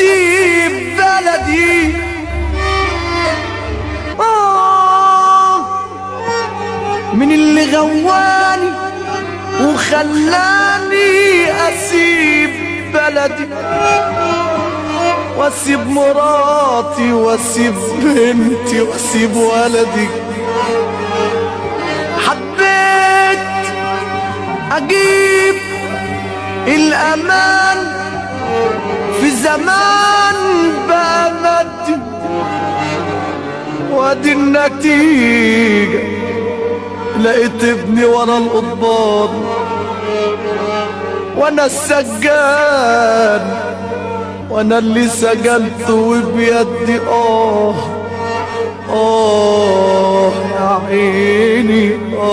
اسيب بلدي من اللي غواني وخلاني اسيب بلدي واسيب مراتي واسيب بنتي واسيب ولدي. حبيت اجيب الامان في زمان بأمدي وادي النتيجة لقيت ابني ورا القضبان وانا السجان وانا اللي سجلت وبيدي يا عيني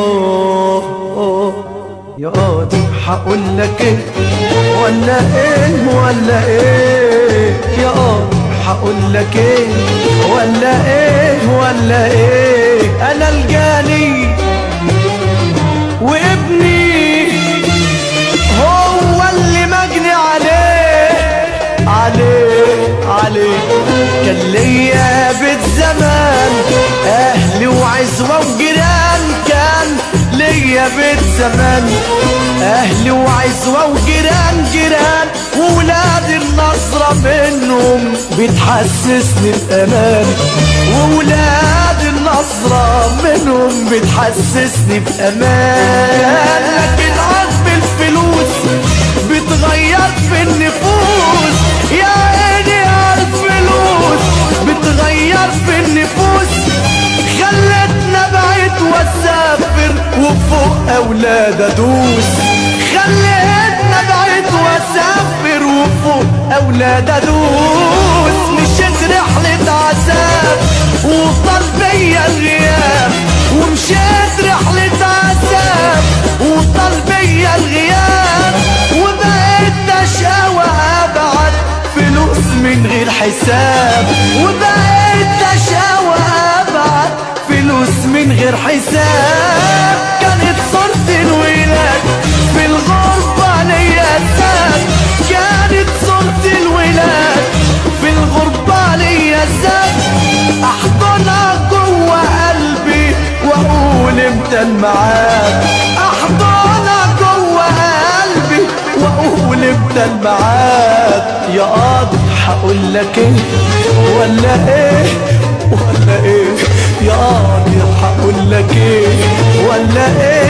يا قاضي هقول لك ايه ولا ايه يا قاضي هقول لك ايه ولا ايه انا الجاني وابني هو اللي مجني عليه كان ليا بيت زمان اهلي وعزوة وجيران كان ليا بيت زمان اهلي وعزوة وجيران وولاد النصرة منهم بتحسسني بامان وولاد النصرة منهم بتحسسني بامان. لكن عزم الفلوس بتغير في النفوس يا عيني الفلوس بتغير في النفوس خلتنا بعيد واسافر وفوق اولاد ادوس خلتنا بعيد واسافر وفوق اولاد ادوس. مشيت رحلة عذاب وطال بيا الغياب ومشيت رحلة عذاب وطال بيا الغياب وبقيت اشقى ابعت فلوس من غير حساب وبقيت اشقى ابعت فلوس من غير حساب. كانت صورة الولاد في الغربة ليا زاد كانت صورة الولاد في الغربة ليا زاد احضنها جوه قلبي واقول امتى الميعاد احضنها جوه قلبي واقول امتى الميعاد. يا قاضي هقول لك ايه ولا ايه يا قاضي هقول لك ايه ولا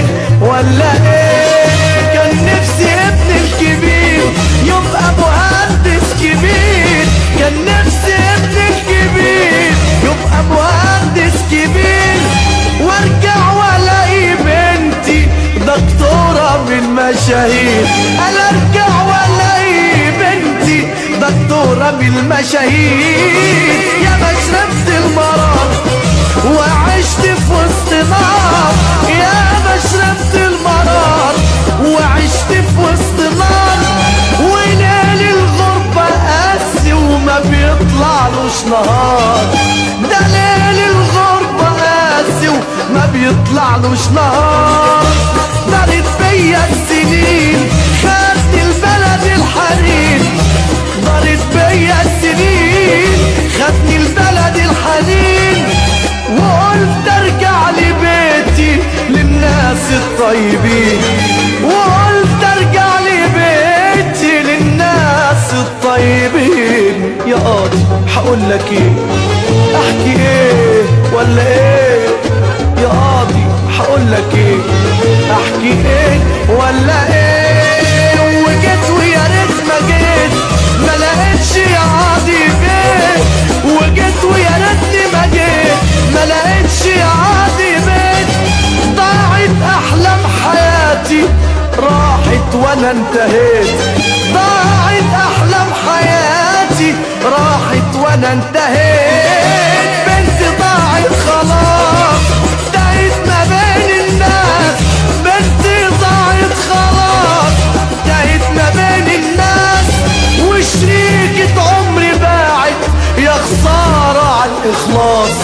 ايه كان نفسي ابني الكبير يبقى مهندس كبير كان نفسي ابني الكبير يبقى مهندس كبير وارجع والاقي بنتي دكتورة من المشاهير انا ارجع والاقي بنتي دكتورة من المشاهير. يا ما شربت المرار وعشت في وسط نار يا ما شربت المرار وعشت في وسط نار وليل الغربة قاسي وما بيطلعلوش نهار ده ليل الغربة قاسي وما بيطلعلوش نهار. دارت بيا السنين خدت البلد الحنين دارت بيا السنين خدني البلد الحنين وقلت ارجع لبيتي للناس الطيبين وقلت ارجع لبيتي للناس الطيبين. يا قاضي هقول لك ايه احكي ايه ولا ايه يا قاضي هقول لك ايه احكي ايه ولا ايه وجيت ويا ريت ما جيت ما لقيتش يا قاضي بيت وجيت ويا ريتني ما جيت ما لقيتش يا قاضي بيت ضاعت احلام حياتي راحت وانا انتهيت ضاعت احلام حياتي راحت وانا انتهيت. بنتي ضاعت خلاص تاهت ما بين الناس بنتي ضاعت خلاص تاهت ما بين الناس وشريكة عمري باعت يا خسارة على الإخلاص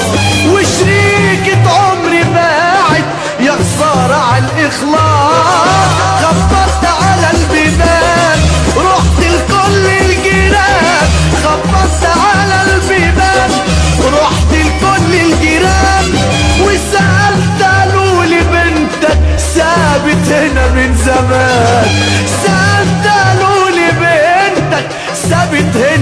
وشريكة عمري باعت يا خسارة على الإخلاص. خبطت على البيبان رحت لكل الجيران خبطت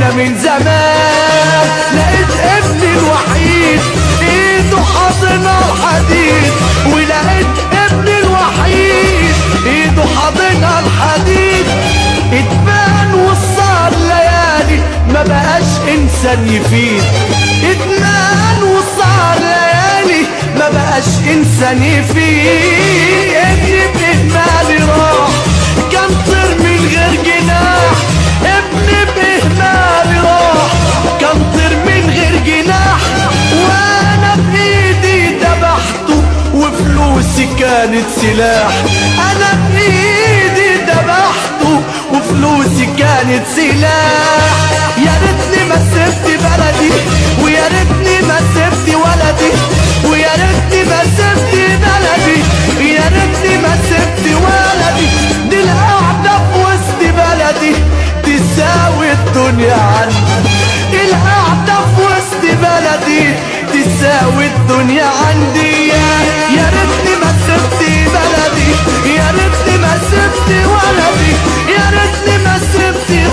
الدنيا من زمان. لقيت ابني الوحيد ايده حاضنة الحديد، ولقيت ابني الوحيد ايده حاضنة الحديد. اتبان وصار ليالي ما بقاش انسان يفيد، اتمان وصار ليالي ما بقاش انسان يفيد. ابني بإهمالي راح كان طير من غير جناح، ابني بإهمالي راح كان طير من غير جناح، وانا بايدي ذبحته وفلوسي كانت سلاح. انا بايدي ذبحته وفلوسي كانت سلاح. يا ريتني ما سبت بلدي، ويا ريتني ما سبت ولدي، ويا ريتني ما سبت بلدي، يا ريتني ما سبت ولدي. دي القعدة في وسط بلدي تساوي الدنيا عندي، القعدة في وسط بلدي تساوي الدنيا عندي. يا ريتني ما سبت بلدي، يا ريتني ما سبت ولدي، يا ريتني ما سبت